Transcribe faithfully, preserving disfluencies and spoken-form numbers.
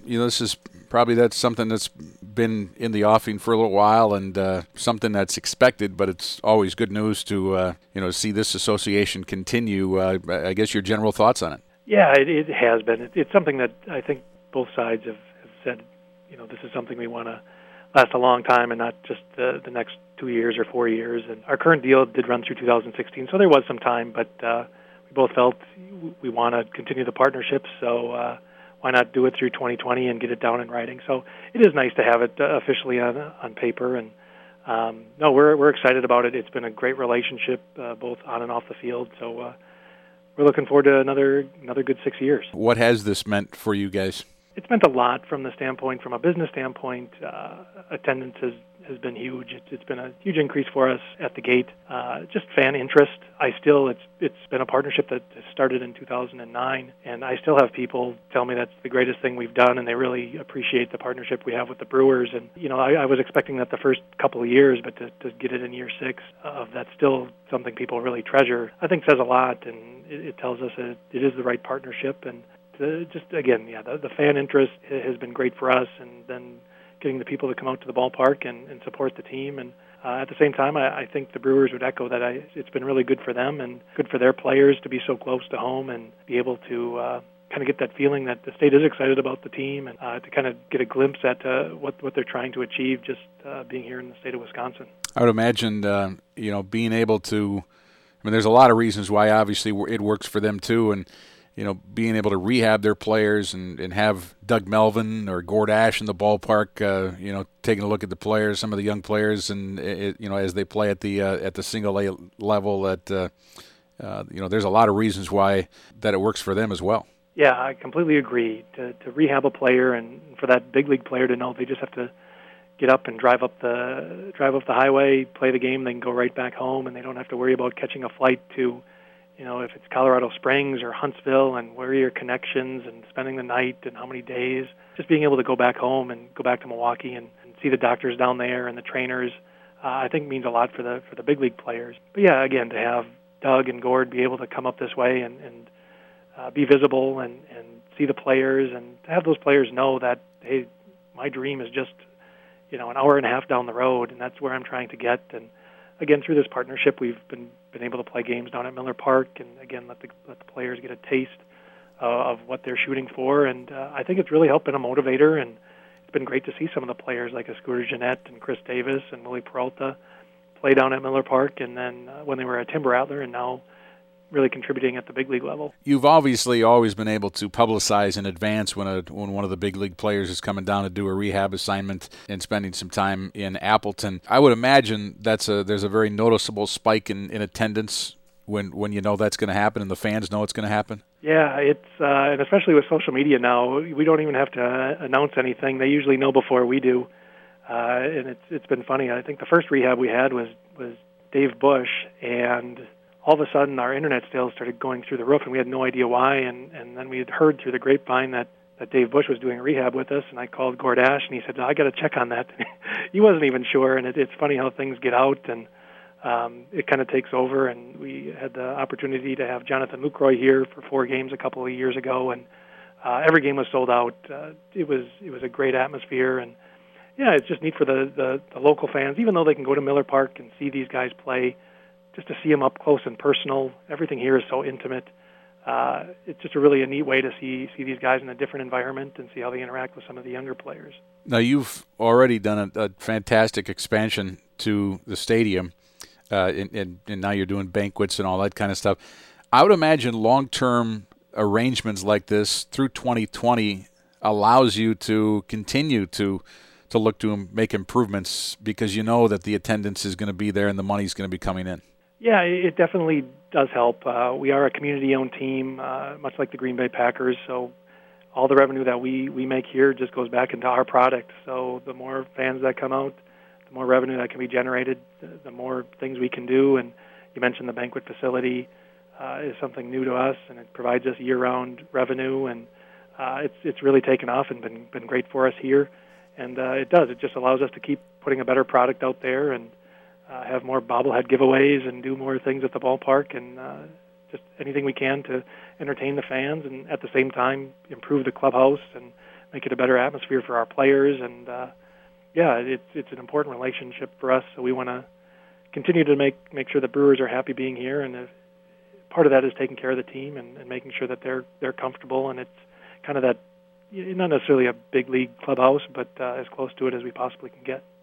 you know, this is probably that's something that's been in the offing for a little while, and uh, something that's expected. But it's always good news to uh, you know see this association continue. Uh, I guess your general thoughts on it. Yeah, it, it has been. It, it's something that I think both sides have, have said. You know, this is something we want to last a long time, and not just the, the next two years or four years. And our current deal did run through two thousand sixteen, so there was some time. But uh, we both felt we want to continue the partnership, so. Uh, Why not do it through twenty twenty and get it down in writing? So it is nice to have it uh, officially on on paper. And um, no, we're we're excited about it. It's been a great relationship, uh, both on and off the field. So uh, we're looking forward to another another good six years. What has this meant for you guys? It's meant a lot from the standpoint, from a business standpoint. Uh, attendance has, has been huge. It's, it's been a huge increase for us at the gate. Uh, just fan interest. I still, it's it's been a partnership that started in two thousand nine, and I still have people tell me that's the greatest thing we've done, and they really appreciate the partnership we have with the Brewers. And, you know, I, I was expecting that the first couple of years, but to, to get it in year six of that's still something people really treasure, I think says a lot, and it, it tells us that it is the right partnership. And Uh, just again, yeah, the, the fan interest has been great for us, and then getting the people to come out to the ballpark and, and support the team. And uh, at the same time, I, I think the Brewers would echo that. I, it's been really good for them and good for their players to be so close to home and be able to uh, kind of get that feeling that the state is excited about the team, and uh, to kind of get a glimpse at uh, what what they're trying to achieve just uh, being here in the state of Wisconsin. I would imagine, uh, you know, being able to. I mean, there's a lot of reasons why obviously it works for them too, and. You know, being able to rehab their players and, and have Doug Melvin or Gord Ash in the ballpark, uh, you know, taking a look at the players, some of the young players, and it, you know, as they play at the uh, at the single A level, that uh, uh, you know, there's a lot of reasons why that it works for them as well. Yeah, I completely agree. To to rehab a player, and for that big league player to know they just have to get up and drive up the drive up the highway, play the game, they can go right back home, and they don't have to worry about catching a flight to. You know, if it's Colorado Springs or Huntsville, and where are your connections, and spending the night and how many days, just being able to go back home and go back to Milwaukee and, and see the doctors down there and the trainers, uh, I think means a lot for the for the big league players. But yeah, again, to have Doug and Gord be able to come up this way and, and uh, be visible and, and see the players, and to have those players know that, hey, my dream is just, you know, an hour and a half down the road, and that's where I'm trying to get. And again, through this partnership, we've been been able to play games down at Miller Park, and again, let the let the players get a taste uh, of what they're shooting for. And uh, I think it's really helped been a motivator, and it's been great to see some of the players like Scooter Jeanette and Chris Davis and Willie Peralta play down at Miller Park, and then uh, when they were at Tim Rattler, and now really contributing at the big league level. You've obviously always been able to publicize in advance when a when one of the big league players is coming down to do a rehab assignment and spending some time in Appleton. I would imagine that's a there's a very noticeable spike in, in attendance when when you know that's going to happen and the fans know it's going to happen. Yeah, it's uh, and especially with social media now, we don't even have to uh, announce anything. They usually know before we do, uh, and it's it's been funny. I think the first rehab we had was was Dave Bush, and all of a sudden our internet sales started going through the roof, and we had no idea why. And, and then we had heard through the grapevine that, that Dave Bush was doing rehab with us, and I called Gord Ash, and he said, I got to check on that. He wasn't even sure, and it, it's funny how things get out, and um, it kind of takes over. And we had the opportunity to have Jonathan Lucroy here for four games a couple of years ago, and uh, every game was sold out. Uh, it was it was a great atmosphere, and yeah, it's just neat for the, the, the local fans, even though they can go to Miller Park and see these guys play, just to see them up close and personal. Everything here is so intimate. Uh, it's just a really a neat way to see see these guys in a different environment and see how they interact with some of the younger players. Now, you've already done a, a fantastic expansion to the stadium, uh, and, and, and now you're doing banquets and all that kind of stuff. I would imagine long-term arrangements like this through twenty twenty allows you to continue to to look to make improvements because you know that the attendance is going to be there and the money's going to be coming in. Yeah, it definitely does help. Uh, we are a community-owned team, uh, much like the Green Bay Packers, so all the revenue that we, we make here just goes back into our product. So the more fans that come out, the more revenue that can be generated, the, the more things we can do. And you mentioned the banquet facility uh, is something new to us, and it provides us year-round revenue, and uh, it's it's really taken off and been been great for us here. And uh, it does. It just allows us to keep putting a better product out there and Uh, have more bobblehead giveaways and do more things at the ballpark, and uh, just anything we can to entertain the fans and at the same time improve the clubhouse and make it a better atmosphere for our players. And uh, yeah, it's it's an important relationship for us. So we want to continue to make make sure the Brewers are happy being here, and if, part of that is taking care of the team and, and making sure that they're they're comfortable. And it's kind of that, not necessarily a big league clubhouse, but uh, as close to it as we possibly can get.